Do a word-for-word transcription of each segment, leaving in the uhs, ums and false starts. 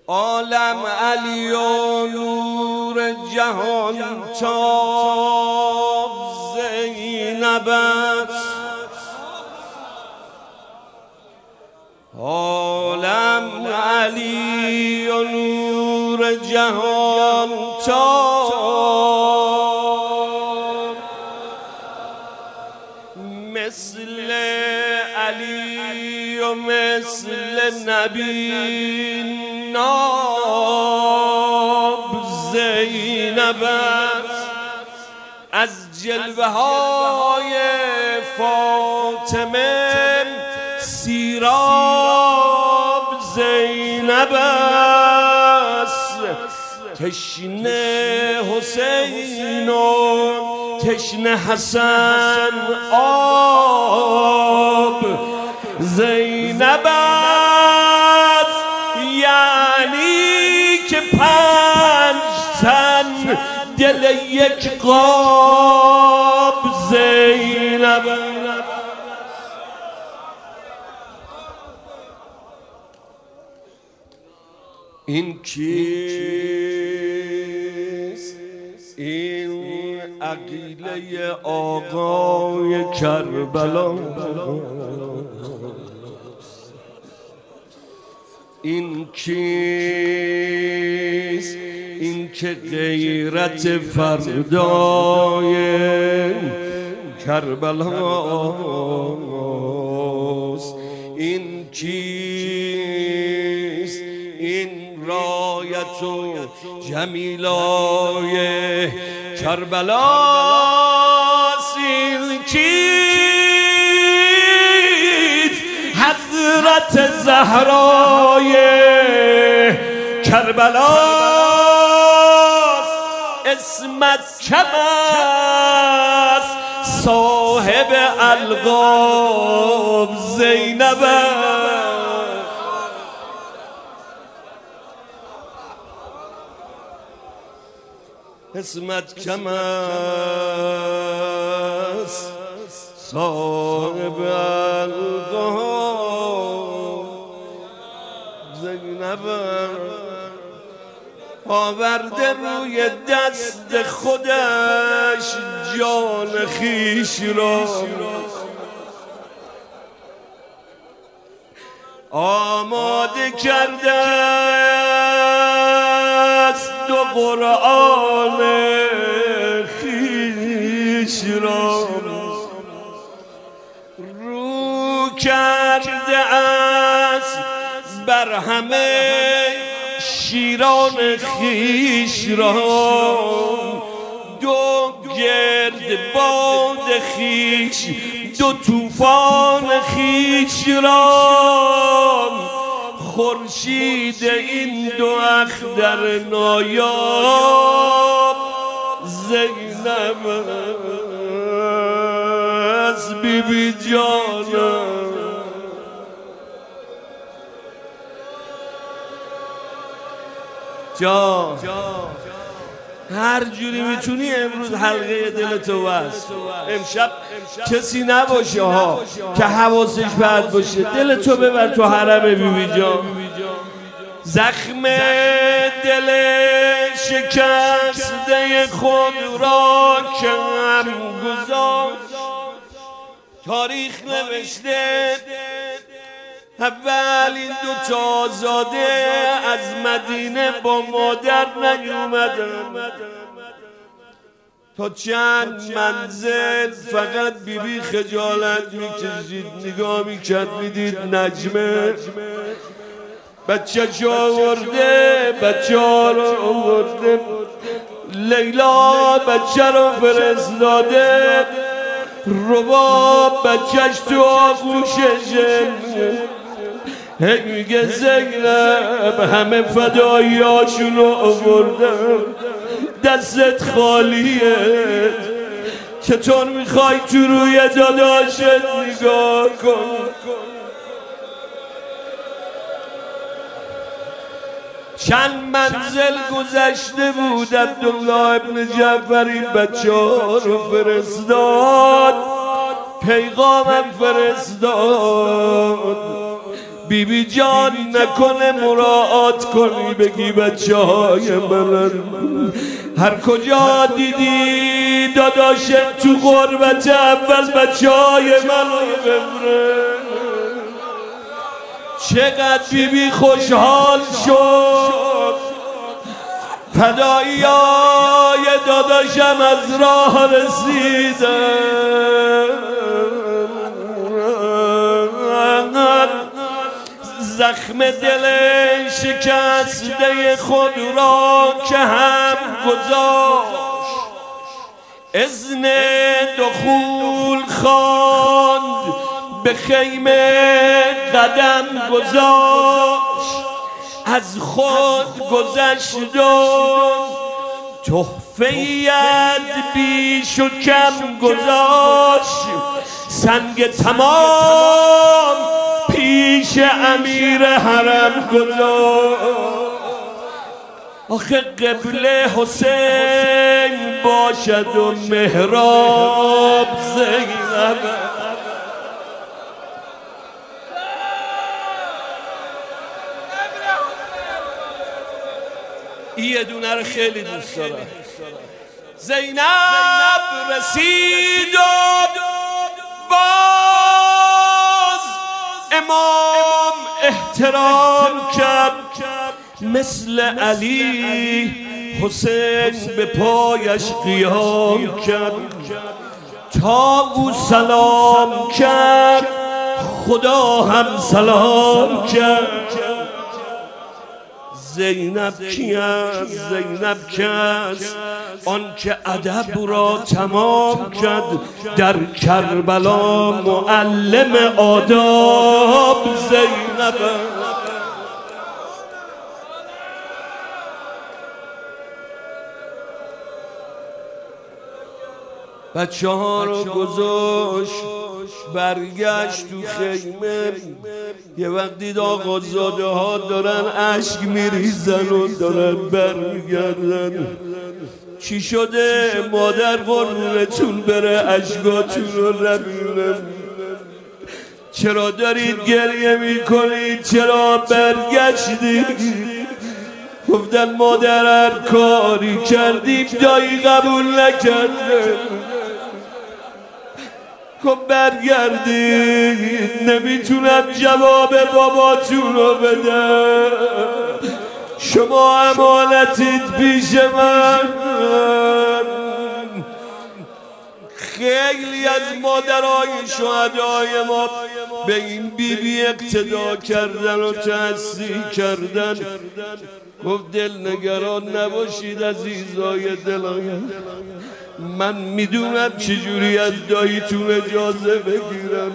عالم علی و نور جهان تاب زینب است. عالم علی و نور جهان تاب مثل علی و مثل نبی ناب زینب است. از جلوه های فاطمه سیراب زینب است. تشنه حسین و تشنه حسن آب زینب است. یعنی که پنج تن دل یک قاب زینب است. این کیست؟ این عقیله آقای کربلا. این کیست؟ این که غیرت فردای کربلاست. این کیست؟ این رایت و جمیلای کربلاست. این کیست؟ حضرت زهرای کربلاست. اسمت کم است صاحب القاب زینب است. اسمت کم است صاحب القاب زینب آورده روی دست خودش جان خیش را. آماده کرده است دو قرآن خیش را. رو کرده است بر همه شیران خیش را. دو گرد باد خیش دو طوفان خیش را. خورشید این دو اختر نایاب زینب از بی بی جانم. جان هر جوری میتونی امروز حلقه دلتو بست. امشب کسی نباشه ها که حواسش پرت باشه. دلتو ببر تو حرم بی بی جان. زخم دل شکسته خود را کم گذاشت. تاریخ نوشته اول این دو تا آزاده از مدینه با مادر نیومدن. تا چند منزل فقط بی بی خجالت میکشید، نگاه میکرد میدید نجمه بچه چه آورده، بچه ها رو آورده. لیلا بچه رو فرستاده، رباب بچهش تو آغوششه. هی میگه زینب همه فداییاشونو آوردم، دستت خالیه، چطور میخوای تو روی داداشت نگاه کن؟ چند منزل گذشته بود عبدالله ابن جعفر این بچه ها رو فرستاد، پیغامم فرستاد. بی بی جان نکنه مراعات کنی بگی بچه های من هر کجا دیدی داداشت تو غربت اول بچه های من ببره. چقدر بی بی خوشحال شد فدایی های داداشم از راه رسیدن. زخم دل شکسته خود را که هم گذاشت اذن دخول خواند به خیمه قدم گذاشت از خود گذشت و تحفه‌ای از بیش و کم گذاشت سنگ تمام پیش امیر حرم گذاشت. آخه قبله حسین باشد و محراب زینب. این یه دونه رو خیلی دوست دارم. زینب رسید و باز امام احترام کرد مثل علی حسین به پایش قیام کرد تا او سلام کرد خدا هم سلام کرد. زینب کی است؟ زینب کی است؟ آن که ادب را تمام کرد در کربلا معلم آداب زینب. بچه ها رو گذاشت برگشت تو خیمه. یه وقت دید آقازاده ها دارن اشک میریزن و دارن برمیگردن. چی شده مادر قربونتون بره اشکاتون رو نبینم؟ چرا دارید گریه میکنید؟ چرا برگشتید؟ گفتن مادر هر کاری کردیم دایی قبول نکرده. خب برگردید نمیتونم جواب باباتون رو بدم. شما امانتید پیش من. خیلی از مادرای شهدای ما به این بی بی اقتدا کردن و تأثیر کردن. گفت دل نگران نباشید عزیزای دلایم، من میدونم چجوری از داییتون اجازه بگیرم.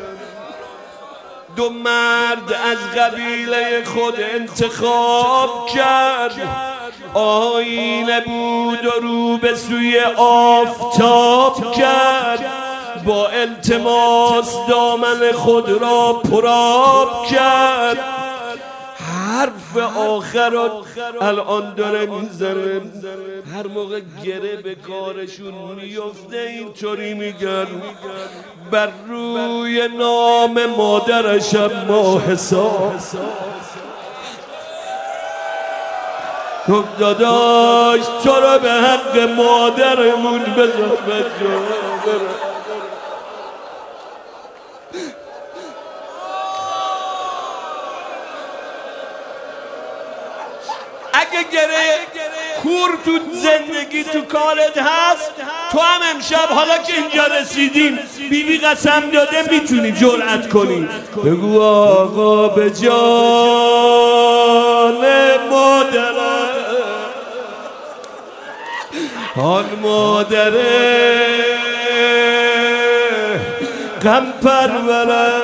دو مرد از قبیله خود انتخاب کرد. آینه بود و رو به سوی آفتاب کرد. با التماس دامن خود را پرآب کرد. حرف آخر الان داره میزنه. هر موقع گره به کارشون میفته اینطوری میگن بر روی نام مادرشم ما حساب. تو داداش تو رو به حق مادرمون بذار بجا بره. اگه گره کور تو زندگی تو کارت هست تو هم امشب حالا که اینجا رسیدیم بی بی قسم داده میتونی جرأت کنی بگو آقا به جان مادره آن مادره غم پروره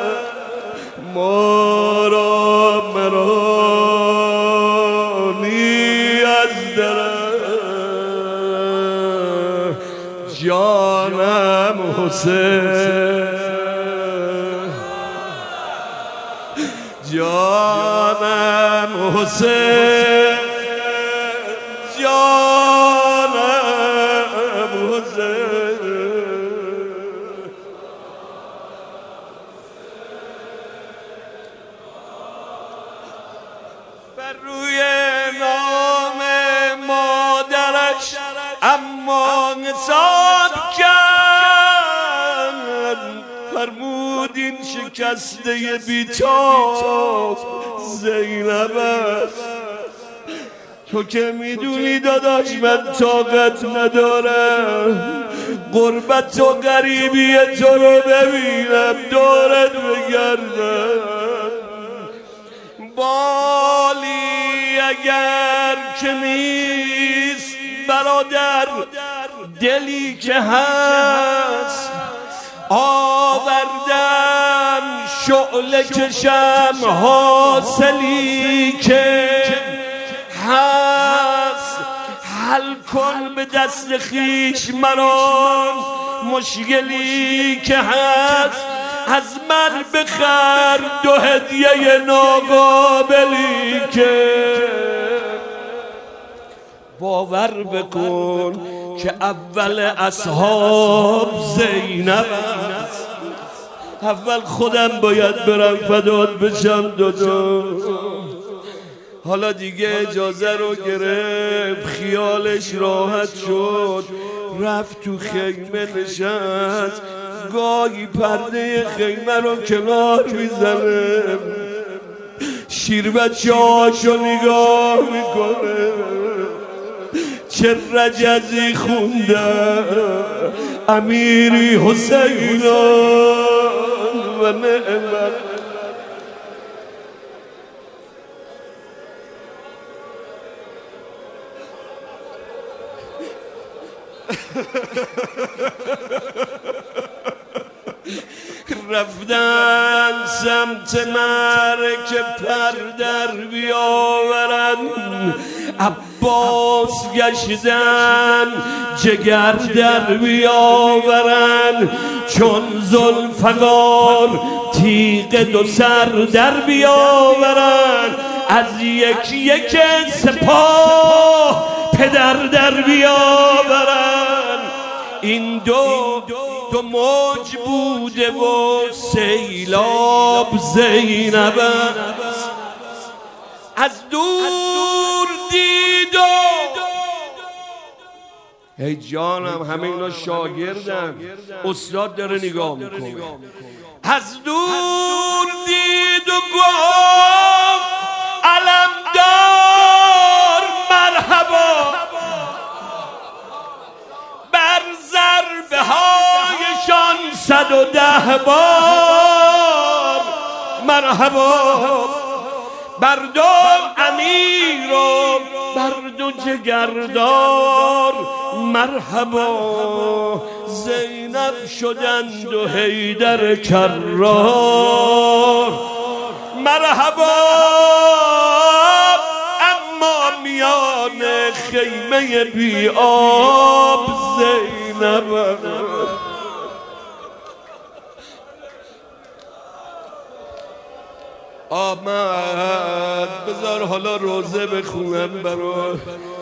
ما را مرانی از دره جانم حسین جانم حسین جانم حسین. روی نام مادرش اما حساب کرد، فرمود این شکسته بی‌تاب زینب است. تو که میدونی داداش من طاقت ندارم غربت و غریبی تو رو ببینم دورت بگردم، بالی اگر که نیست برادر دلی که هست، آوردم شعله کشم حاصلی که هست، حل کن به دست خیش مرا مشکلی که هست، از من بخر دو هدیه ناقابلی که باور بکن که اول اصحاب زینب است. اول خودم باید برم فدات بشم دادا. حالا دیگه اجازه رو گرفت، خیالش راحت شد، رفت تو خیمه نشست، گاهی پرده خیمه رو کنار میزنه، شیر بچه هاشو نگاه میکنه، چه رجزی خوندن امیری حسینان و نعمت. رفتن سمت معرکه پر در بیاورن، عباس گشتن جگر در بیاورن، چون ذوالفقار تیغ دو سر در بیاورن، از یک یک سپاه پدر در بیاورن. این دو دو موج بوده و سیلاب زینب است، از دور دید و ای جانم همه اینا شاگردن، استاد داره نگاه میکنه، از دور دید و گفت علمدار مرحبا، بر ضربه هایشان صد و ده بار مرحبا، بر دو امیر و بر دو جگردار مرحبا، زینب شدند و حیدر کرار مرحبا، اما میان خیمه بی آب زینب. آمد بذار حالا روزه بخونم برات،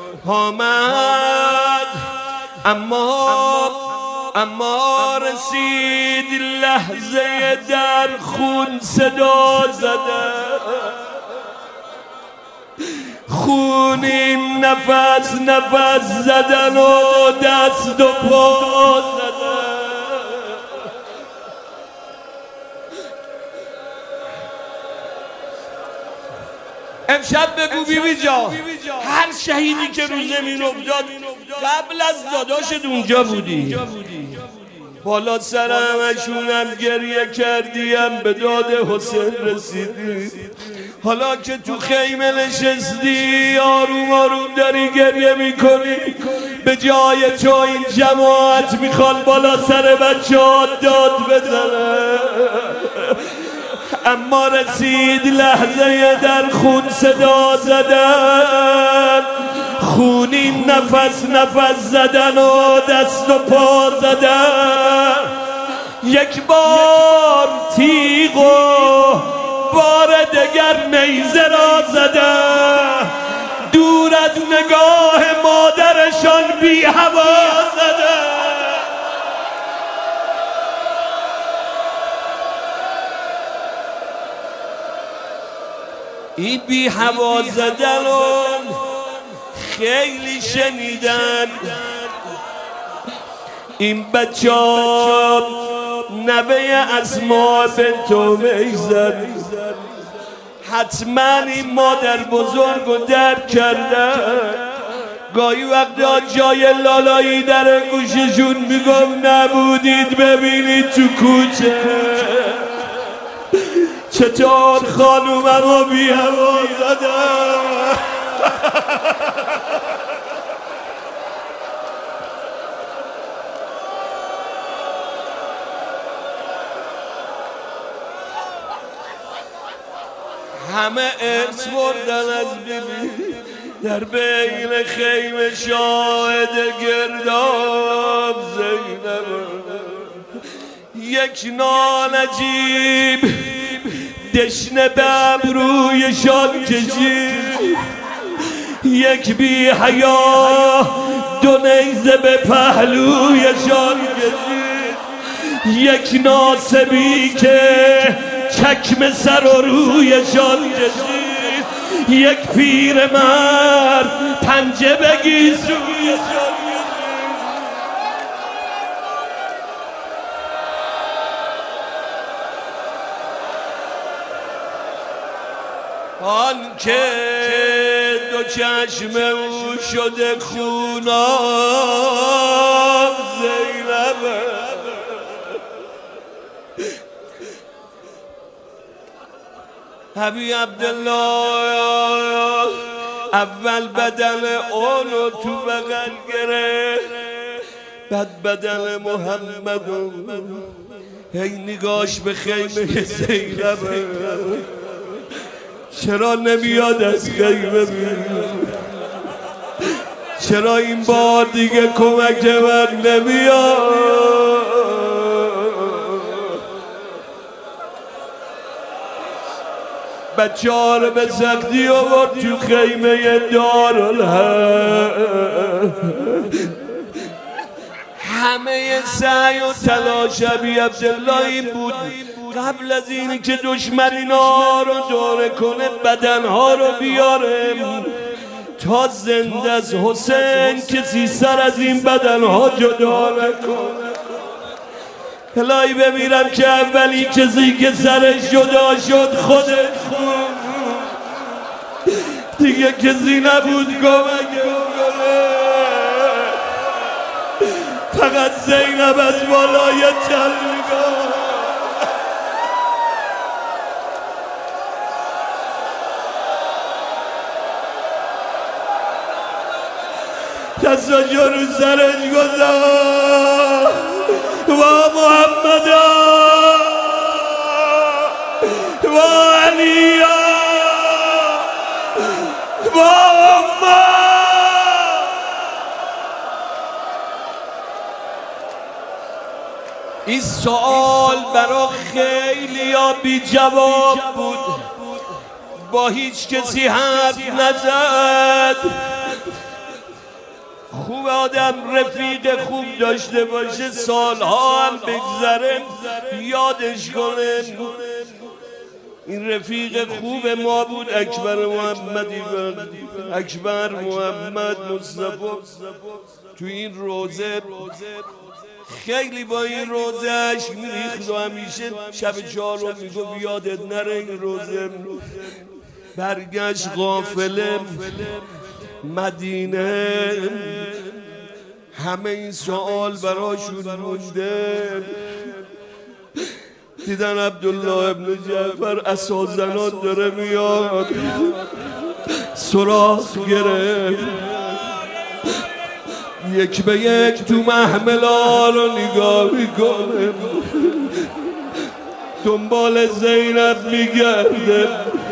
آمد اما اما رسید لحظه در خون صدا زده، خون این نفس نفس زدن و دست و پا زدن. امشب بگو بی بی جا هر شهیدی که رو زمین افتاد قبل از داداشت اونجا بودی، بالا سرمشونم گریه کردیم به داد حسین رسیدی، حالا که تو خیمه نشستی آروم آروم داری گریه میکنی، به جای تو این جماعت میخوان بالا سر بچه ها داد بزنه، اما رسید لحظه در خون صدا زدن، خونی نفس نفس زدن و دست و پا زدن، یک بار تیغ و بار دگر نیزه را زدن، دور از نگاه مادرشان بی هوا زدن. این بی هوا زدن خیلی شنیدن. این بچه ها نوه اسماء بنت امیس حتما این مادر بزرگ رو درک کردن. گاهی وقتا جای لالایی در گوششون میگم نبودید ببینید تو کوچه چطور خانوممو بی هوا زدن. همه ارث بردن از بیبی در بین خیمه شاهد گرداب زینب. یک نان عجیب دشنه به ابرویشان کشید، یک بی حیا دو نیزه به پهلویشان کشید، یک ناسبی که چکم سر و رویشان کشید، یک پیر مرد پنجه بگیز رویشان کشید. آن که دو چشم او شده خوناب زینب، حبیب عبدالله اول بدن اونو تو بغل گرفت، بعد بدن محمد هی نگاش به خیمه زینب. چرا نمیاد از خیمه بیرون؟ چرا این بار دیگه کمک من نمیاد؟ بچه ها رو به سختی آورد تو خیمه دارالحرب. همه سعی و تلاش حبیب عبدالله این بود قبل از اینی که دشمن اینا رو دوره کنه بدنها رو بیاره تا زنده از حسین کسی سر از این بدنها جدا نکنه. الهی بمیرم که اولی کسی که سرش جدا شد خودش بود، دیگه کسی نبود کمک کنه. فقط زینب از بالای تل نگاه. دستاشو رو سرش گذاشت و محمد و علی و امه. این سوال برا خیلی ها بی جواب بود، با هیچ کسی حرف نزد. خوب آدم رفیق خوب داشته باشه سالها هم بگذره یادش کنه. این رفیق خوب ما بود اکبر محمدی، اکبر محمد مصطفی. تو این روزه خیلی با این روزه اشک میریخت و همیشه شب چهارم میگفت یادت نره این روزه. برگشت قافله مدینه، همه این سوال براشون مونده. دیدن عبدالله ابن جعفر اسازنان داره میاد، سراغ گرفت، یک به یک تو محملا رو نگاه میکنه، دنبال زینب میگرده.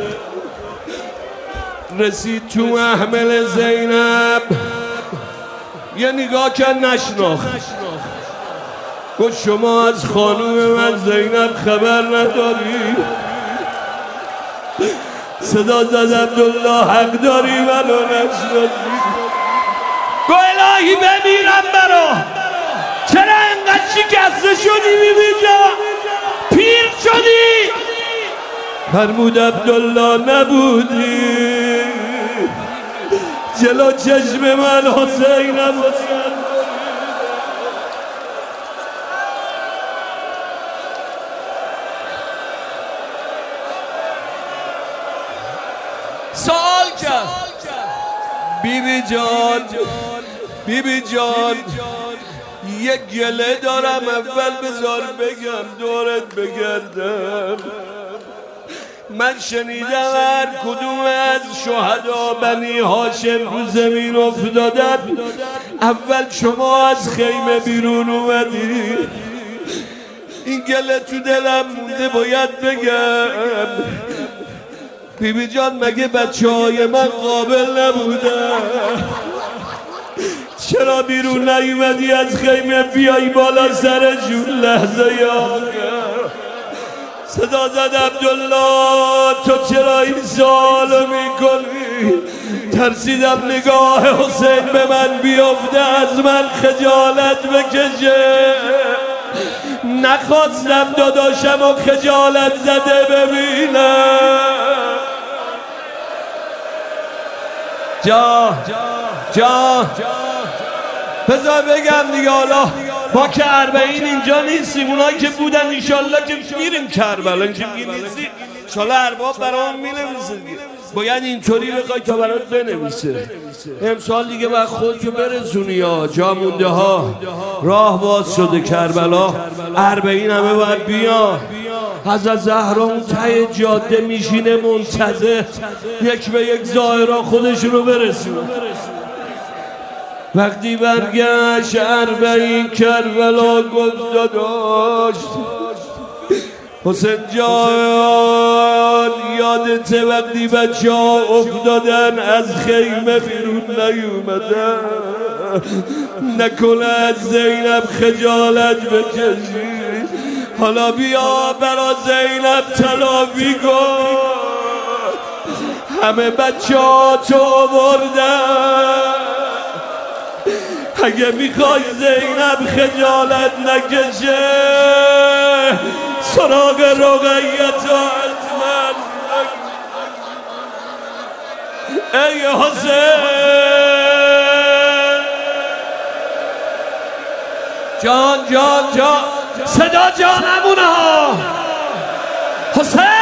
رسید تو محمل زینب، یه نگاه کرد نشناخت. گفت شما از خانوم من زینب خبر نداری؟ صدا زد عبدالله حق داری منو نشناسی. گفت الهی بمیرم برا، چرا انقدر شکسته شدی؟ ببین پیر شدی، فرمود عبدالله نبودی جلو چشم من حسینم حسین سوال کرد بی بی جان بی بی جان یک گله دارم اول بذار بگم دورت بگردم من شنیدم هر کدوم از شهدا بنی هاشم رو زمین افتادن اول شما از خیمه بیرون اومدی این گله تو دلم مونده باید بگم بی بی جان مگه بچه های من قابل نبودن چرا بیرون نیومدی از خیمه بیایی بالا سرشون لحظه آخر صدا زد عبدالله تو چرا این سوالو میکنی ترسیدم نگاه حسین به من بیفته از من خجالت بکشه نخواستم داداشم و خجالت زده ببینم جا جا بذار بگم دیگه حالا ما که اربعین اینجا نیستیم اونایی که بودن انشالله که میریم کربلا که نیستیم انشالله ارباب برام مینویسه باید اینطوری بخوای تا برات بنویسه امسال دیگه باید خودتو برسونی ها جا مونده ها راه باز شده کربلا اربعین همه باید بیا حضرت زهرا اون ته جاده میشینه منتظر یک به یک ظاهرا خودش رو برسونه وقتی برگشت اربعین کربلا گفت داشت حسین جان یادته وقتی بچه ها افتادن از خیمه بیرون نیومدن نکنه از زینب خجالت بکشی حالا بیا برا زینب تلافی کن همه بچه ها تو بردن اگه میخوای زینب خجالت نکشه سراغ رقیت از من ای حسین جان جان جان صدا جانمونه ها حسین